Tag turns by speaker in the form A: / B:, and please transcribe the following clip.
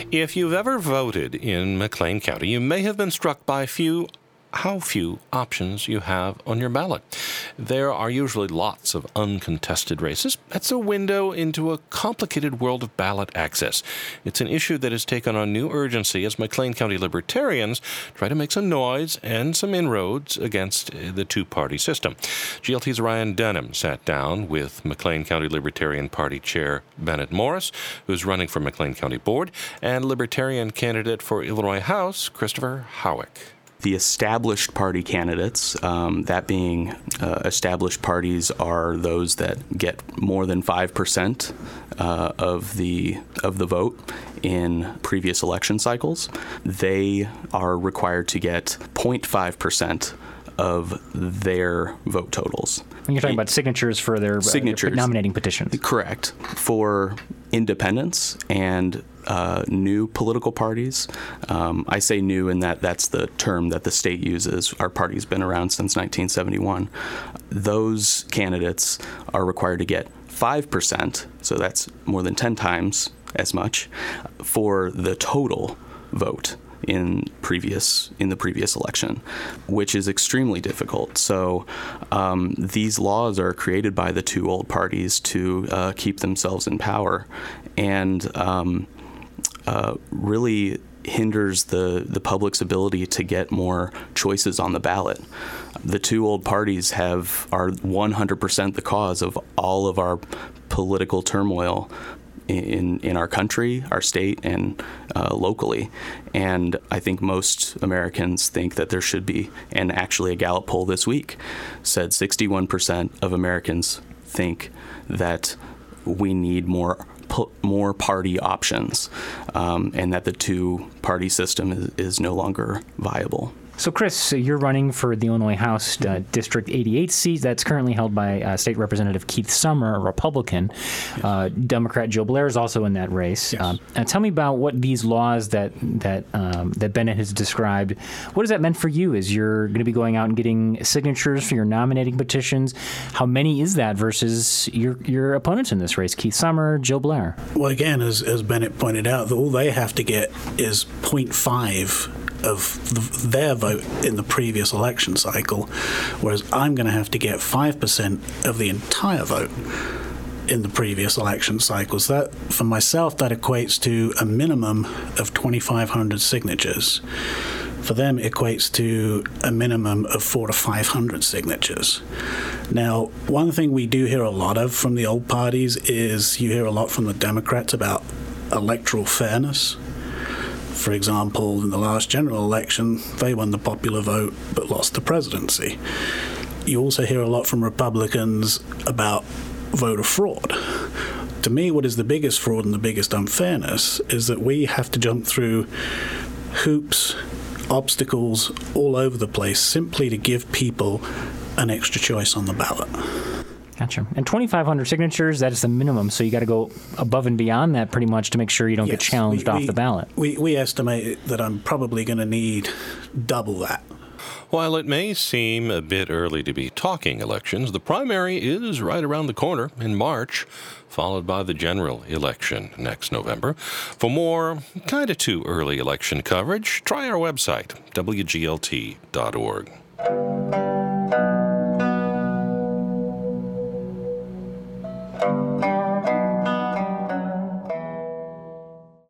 A: If you've ever voted in McLean County, you may have been struck by how few options you have on your ballot. There are usually lots of uncontested races. That's a window into a complicated world of ballot access. It's an issue that has taken on new urgency as McLean County Libertarians try to make some noise and some inroads against the two-party system. GLT's Ryan Denham sat down with McLean County Libertarian Party Chair Bennett Morris, who's running for McLean County Board, and Libertarian candidate for Illinois House, Christopher Howick.
B: The established party candidates, that being established parties are those that get more than 5% of the vote in previous election cycles. They are required to get 0.5% of their vote totals.
C: And you're talking about signatures for their nominating petitions.
B: Correct. For independents and new political parties. I say new in that's the term that the state uses. Our party's been around since 1971. Those candidates are required to get 5%, so that's more than 10 times as much, for the total vote in the previous election, which is extremely difficult. So these laws are created by the two old parties to keep themselves in power, and really hinders the public's ability to get more choices on the ballot. The two old parties are 100% the cause of all of our political turmoil in our country, our state, and locally. And I think most Americans think that there should be, and actually a Gallup poll this week said 61% of Americans think that we need more party options, and that the two-party system is no longer viable.
C: So, Chris, you're running for the Illinois House District 88 seat. That's currently held by State Representative Keith Summer, a Republican. Democrat Joe Blair is also in that race.
D: Yes.
C: Tell me about what these laws that Bennett has described. What has that meant for you as you're going to be going out and getting signatures for your nominating petitions? How many is that versus your opponents in this race, Keith Summer, Joe Blair?
D: Well, again, as Bennett pointed out, all they have to get is 0.5 of their vote in the previous election cycle, whereas I'm going to have to get 5% of the entire vote in the previous election cycles. That, for myself, that equates to a minimum of 2,500 signatures. For them, it equates to a minimum of 400 to 500 signatures. Now, one thing we do hear a lot of from the old parties is you hear a lot from the Democrats about electoral fairness. For example, in the last general election, they won the popular vote but lost the presidency. You also hear a lot from Republicans about voter fraud. To me, what is the biggest fraud and the biggest unfairness is that we have to jump through hoops, obstacles all over the place simply to give people an extra choice on the ballot.
C: Gotcha. And 2,500 signatures, that is the minimum, so you got to go above and beyond that pretty much to make sure you don't get challenged off the ballot.
D: We estimate that I'm probably going to need double that.
A: While it may seem a bit early to be talking elections, the primary is right around the corner in March, followed by the general election next November. For more kind of too early election coverage, try our website, wglt.org.